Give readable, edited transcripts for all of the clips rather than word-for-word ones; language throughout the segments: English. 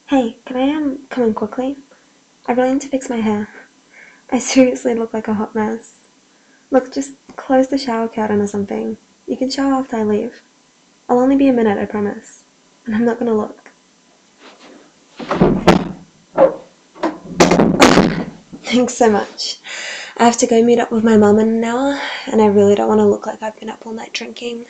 Hey, can I come in quickly? I really need to fix my hair. I seriously look like a hot mess. Look, just close the shower curtain or something. You can shower after I leave. I'll only be a minute, I promise. And I'm not gonna look. Thanks so much. I have to go meet up with my mum in an hour, and I really don't want to look like I've been up all night drinking.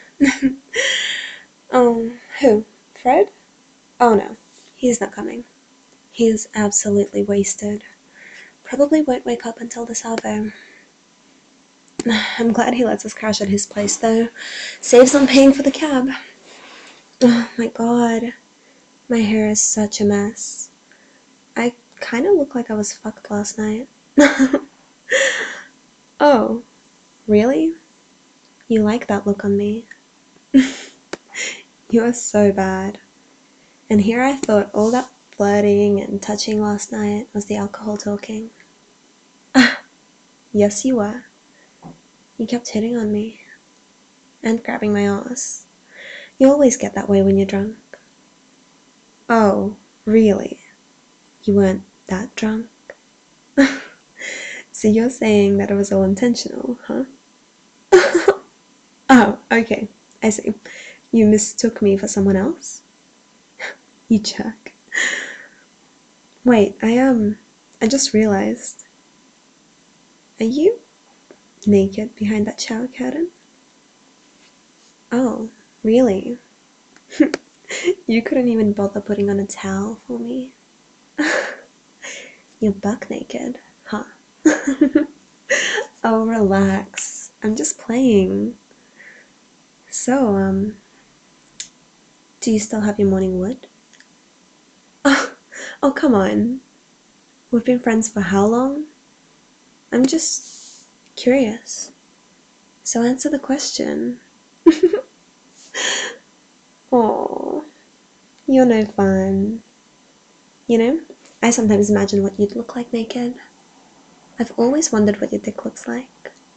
Who? Fred? Oh no, he's not coming. He's absolutely wasted. Probably won't wake up until this hour though. I'm glad he lets us crash at his place though. Saves on paying for the cab. Oh my god. My hair is such a mess. I kinda look like I was fucked last night. Oh, really? You like that look on me? You are so bad. And here I thought all that flirting and touching last night was the alcohol talking. Yes, you were. You kept hitting on me. And grabbing my ass. You always get that way when you're drunk. Oh, really? You weren't that drunk? So you're saying that it was all intentional, huh? Oh, okay. I see. You mistook me for someone else? You jerk. Wait, I just realized. Are you naked behind that shower curtain? Oh, really? You couldn't even bother putting on a towel for me? You're buck naked, huh? Oh, relax. I'm just playing. So, do you still have your morning wood? Oh, come on. We've been friends for how long? I'm just curious. So answer the question. Oh, you're no fun. You know, I sometimes imagine what you'd look like naked. I've always wondered what your dick looks like.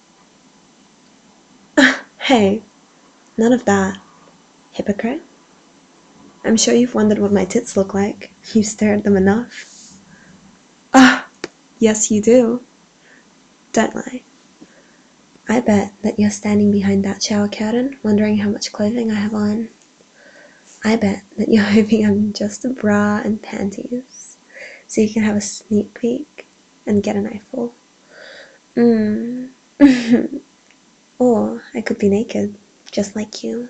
Hey, none of that. Hypocrite. I'm sure you've wondered what my tits look like. You stare at them enough. Ah, yes you do. Don't lie. I bet that you're standing behind that shower curtain wondering how much clothing I have on. I bet that you're hoping I'm just a bra and panties, so you can have a sneak peek and get an eyeful. Mmm. Or I could be naked, just like you.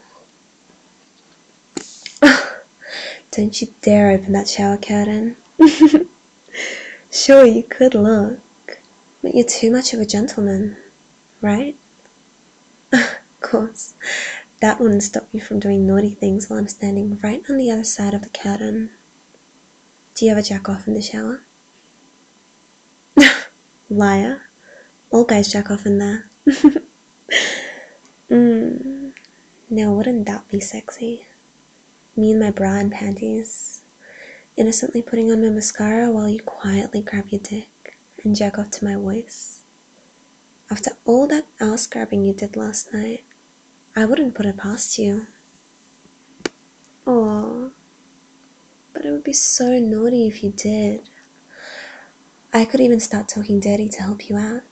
Don't you dare open that shower curtain. Sure, you could look, but you're too much of a gentleman, right? Of course, that wouldn't stop you from doing naughty things while I'm standing right on the other side of the curtain. Do you ever jack off in the shower? Liar. All guys jack off in there. Now wouldn't that be sexy? Me in my bra and panties, innocently putting on my mascara while you quietly grab your dick and jack off to my voice. After all that ass grabbing you did last night, I wouldn't put it past you. Aw, but it would be so naughty if you did. I could even start talking dirty to help you out.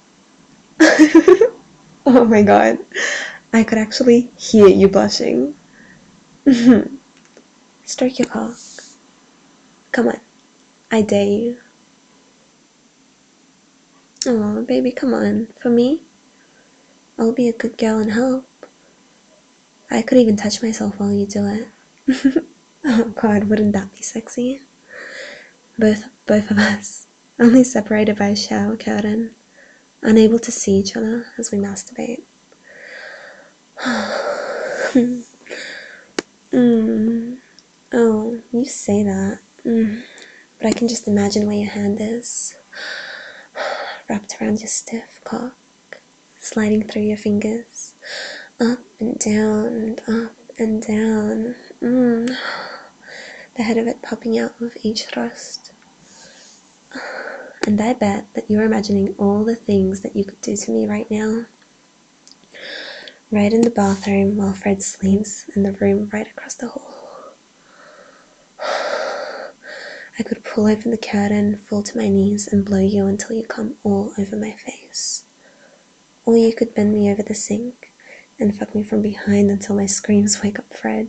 Oh my god, I could actually hear you blushing. Stroke your cock. Come on, I dare you. Oh, baby, come on. For me, I'll be a good girl and help. I could even touch myself while you do it. Oh god, wouldn't that be sexy? Both of us, only separated by a shower curtain, unable to see each other as we masturbate. Oh, you say that. But I can just imagine where your hand is, wrapped around your stiff cock, sliding through your fingers, up and down and up and down. The head of it popping out with each thrust. And I bet that you're imagining all the things that you could do to me right now. Right in the bathroom while Fred sleeps in the room right across the hall. I could pull open the curtain, fall to my knees, and blow you until you come all over my face. Or you could bend me over the sink and fuck me from behind until my screams wake up Fred.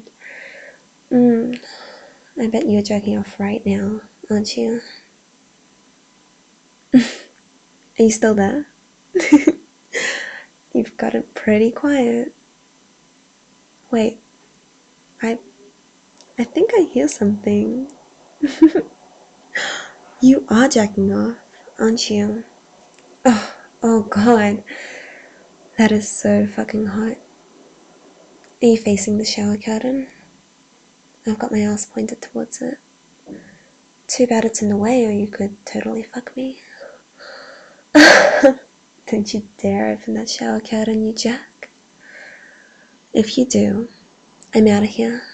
I bet you're jerking off right now, aren't you? Are you still there? You've gotten pretty quiet. Wait, I think I hear something. You are jacking off, aren't you? Oh god. That is so fucking hot. Are you facing the shower curtain? I've got my ass pointed towards it. Too bad it's in the way, or you could totally fuck me. Don't you dare open that shower curtain, you jack. If you do, I'm out of here.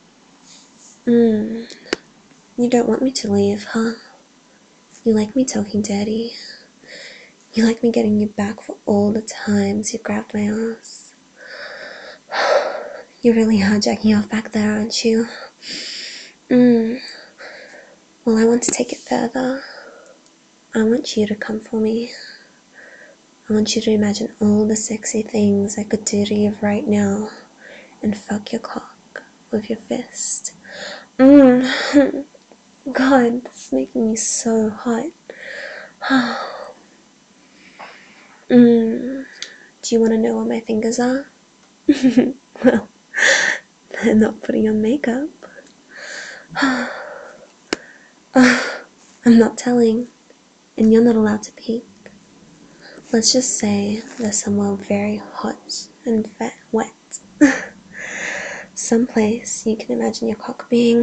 You don't want me to leave, huh? You like me talking dirty. You like me getting you back for all the times you grabbed my ass. You really are jacking off back there, aren't you? Well, I want to take it further. I want you to come for me. I want you to imagine all the sexy things I could do to you right now and fuck your cock with your fist. God, this is making me so hot. Do you want to know what my fingers are? Well, they're not putting on makeup. I'm not telling, and you're not allowed to peek. Let's just say they're somewhere very hot and wet. Someplace you can imagine your cock being.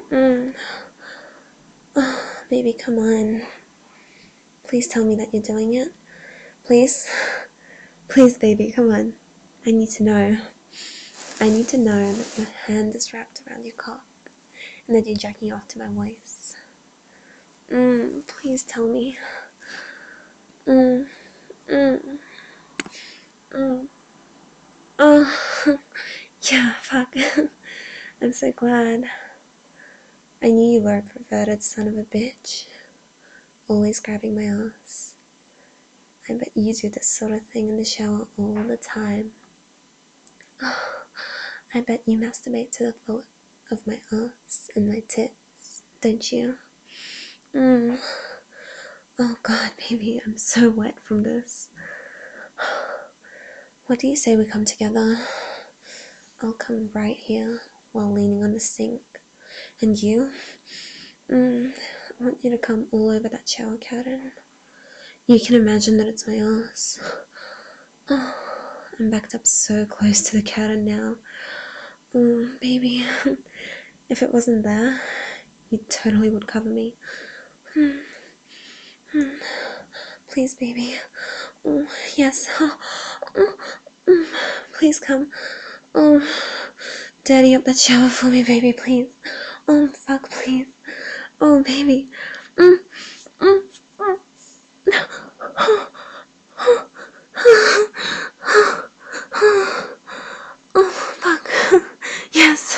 Baby, come on. Please tell me that you're doing it. Please? Please, baby, come on. I need to know. I need to know that your hand is wrapped around your cock and that you're jacking off to my voice. Please tell me. Yeah, fuck. I'm so glad. I knew you were a perverted son of a bitch. Always grabbing my ass. I bet you do this sort of thing in the shower all the time. I bet you masturbate to the thought of my ass and my tits, don't you? Oh god, baby, I'm so wet from this. What do you say we come together? I'll come right here while leaning on the sink. And you? I want you to come all over that shower curtain. You can imagine that it's my ass. I'm backed up so close to the curtain now. Baby, if it wasn't there, you totally would cover me. Please, baby. Yes. Please come. Dirty up that shower for me, baby, please. Fuck, please. Baby. Fuck. Yes.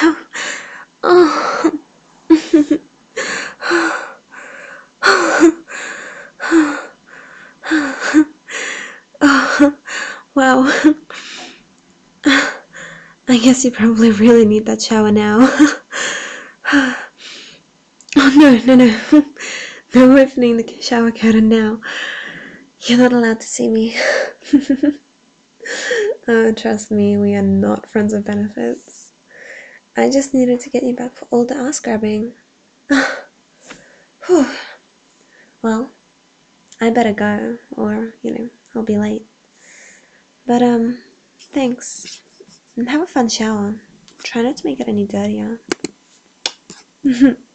Wow. I guess you probably really need that shower now. No. No opening the shower curtain now. You're not allowed to see me. Trust me, we are not friends with benefits. I just needed to get you back for all the ass grabbing. Well, I better go, or, I'll be late. But, thanks. And have a fun shower. Try not to make it any dirtier.